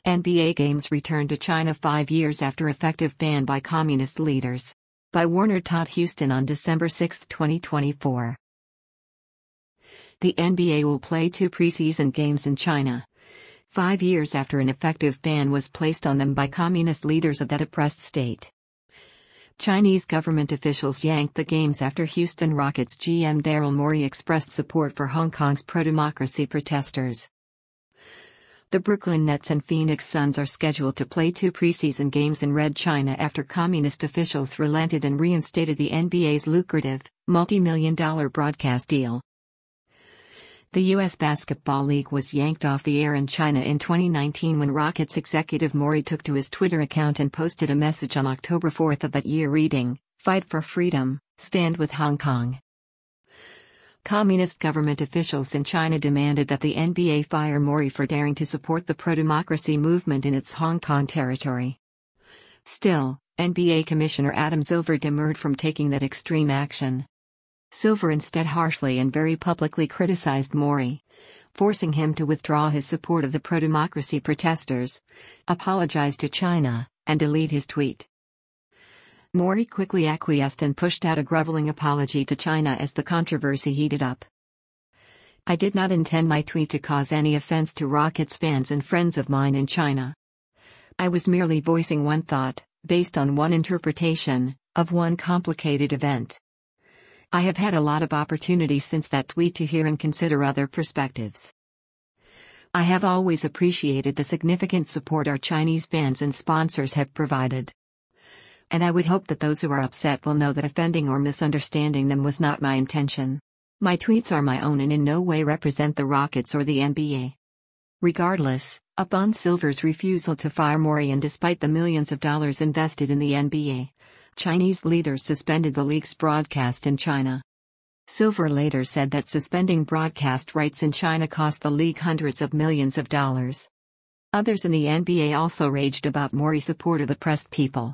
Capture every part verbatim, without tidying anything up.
N B A games return to China five years after effective ban by communist leaders. By Warner Todd Houston on December sixth, twenty twenty-four. The N B A will play two preseason games in China, five years after an effective ban was placed on them by communist leaders of that oppressed state. Chinese government officials yanked the games after Houston Rockets G M Daryl Morey expressed support for Hong Kong's pro-democracy protesters. The Brooklyn Nets and Phoenix Suns are scheduled to play two preseason games in Red China after communist officials relented and reinstated the N B A's lucrative, multi-million dollar broadcast deal. The U S Basketball League was yanked off the air in China in twenty nineteen when Rockets executive Morey took to his Twitter account and posted a message on October fourth of that year reading, "Fight for freedom, stand with Hong Kong." Communist government officials in China demanded that the N B A fire Morey for daring to support the pro-democracy movement in its Hong Kong territory. Still, N B A Commissioner Adam Silver demurred from taking that extreme action. Silver instead harshly and very publicly criticized Morey, forcing him to withdraw his support of the pro-democracy protesters, apologize to China, and delete his tweet. Morey quickly acquiesced and pushed out a groveling apology to China as the controversy heated up. "I did not intend my tweet to cause any offense to Rockets fans and friends of mine in China. I was merely voicing one thought, based on one interpretation, of one complicated event. I have had a lot of opportunities since that tweet to hear and consider other perspectives. I have always appreciated the significant support our Chinese fans and sponsors have provided. And I would hope that those who are upset will know that offending or misunderstanding them was not my intention. My tweets are my own and in no way represent the Rockets or the N B A." Regardless, upon Silver's refusal to fire Morey and despite the millions of dollars invested in the N B A, Chinese leaders suspended the league's broadcast in China. Silver later said that suspending broadcast rights in China cost the league hundreds of millions of dollars. Others in the N B A also raged about Morey's support of oppressed people.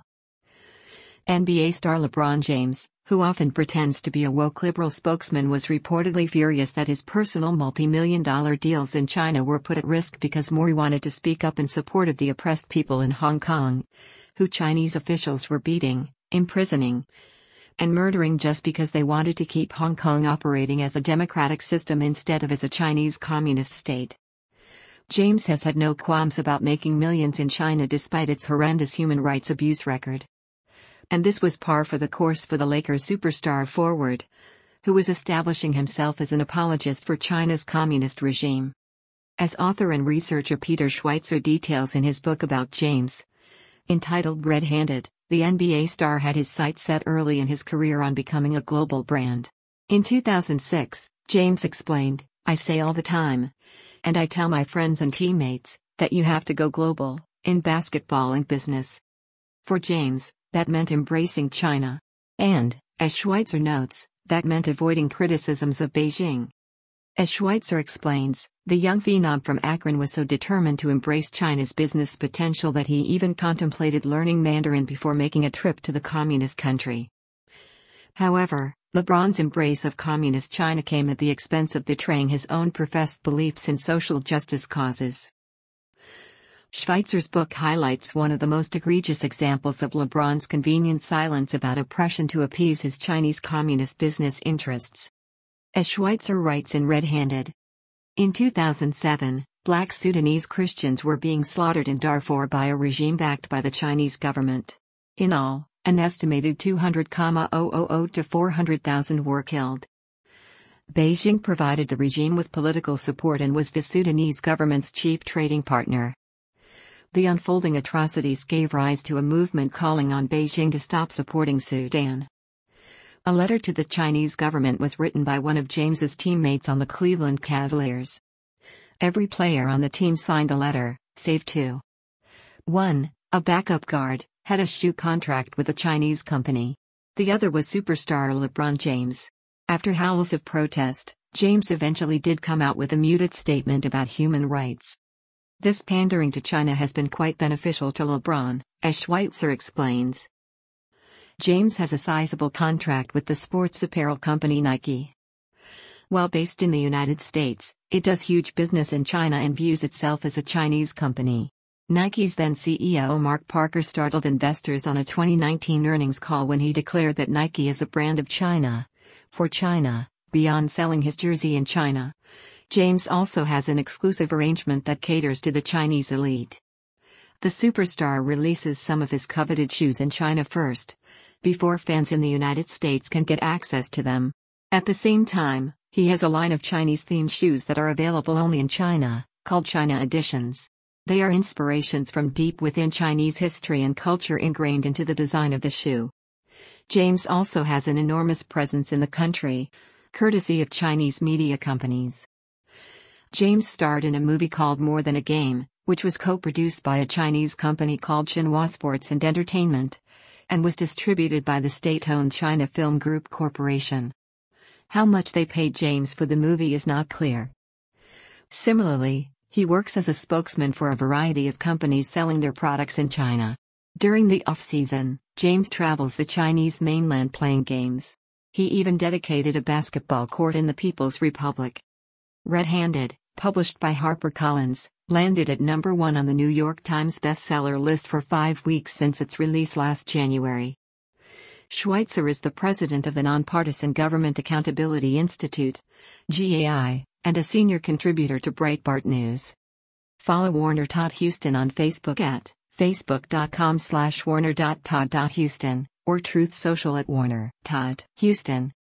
N B A star LeBron James, who often pretends to be a woke liberal spokesman, was reportedly furious that his personal multi-million dollar deals in China were put at risk because Morey wanted to speak up in support of the oppressed people in Hong Kong, who Chinese officials were beating, imprisoning, and murdering just because they wanted to keep Hong Kong operating as a democratic system instead of as a Chinese communist state. James has had no qualms about making millions in China despite its horrendous human rights abuse record. And this was par for the course for the Lakers superstar forward, who was establishing himself as an apologist for China's communist regime. As author and researcher Peter Schweitzer details in his book about James, entitled Red-Handed, the N B A star had his sights set early in his career on becoming a global brand. In two thousand six, James explained, "I say all the time, and I tell my friends and teammates, that you have to go global, in basketball and business." For James, that meant embracing China. And, as Schweitzer notes, that meant avoiding criticisms of Beijing. As Schweitzer explains, the young phenom from Akron was so determined to embrace China's business potential that he even contemplated learning Mandarin before making a trip to the communist country. However, LeBron's embrace of communist China came at the expense of betraying his own professed beliefs in social justice causes. Schweitzer's book highlights one of the most egregious examples of LeBron's convenient silence about oppression to appease his Chinese communist business interests. As Schweitzer writes in Red-Handed, in two thousand seven, black Sudanese Christians were being slaughtered in Darfur by a regime backed by the Chinese government. In all, an estimated two hundred thousand to four hundred thousand were killed. Beijing provided the regime with political support and was the Sudanese government's chief trading partner. The unfolding atrocities gave rise to a movement calling on Beijing to stop supporting Sudan. A letter to the Chinese government was written by one of James's teammates on the Cleveland Cavaliers. Every player on the team signed the letter, save two. One, a backup guard, had a shoe contract with a Chinese company. The other was superstar LeBron James. After howls of protest, James eventually did come out with a muted statement about human rights. This pandering to China has been quite beneficial to LeBron, as Schweitzer explains. James has a sizable contract with the sports apparel company Nike. While based in the United States, it does huge business in China and views itself as a Chinese company. Nike's then C E O Mark Parker startled investors on a twenty nineteen earnings call when he declared that Nike is a brand of China, for China, beyond selling his jersey in China. James also has an exclusive arrangement that caters to the Chinese elite. The superstar releases some of his coveted shoes in China first, before fans in the United States can get access to them. At the same time, he has a line of Chinese-themed shoes that are available only in China, called China Editions. They are inspirations from deep within Chinese history and culture ingrained into the design of the shoe. James also has an enormous presence in the country, courtesy of Chinese media companies. James starred in a movie called More Than a Game, which was co-produced by a Chinese company called Xinhua Sports and Entertainment, and was distributed by the state-owned China Film Group Corporation. How much they paid James for the movie is not clear. Similarly, he works as a spokesman for a variety of companies selling their products in China. During the off-season, James travels the Chinese mainland playing games. He even dedicated a basketball court in the People's Republic. Red-Handed, published by HarperCollins, landed at number one on the New York Times bestseller list for five weeks since its release last January. Schweitzer is the president of the Nonpartisan Government Accountability Institute, G A I, and a senior contributor to Breitbart News. Follow Warner Todd Houston on Facebook at facebook.com slash warner.todd.houston or Truth Social at Warner Todd Houston.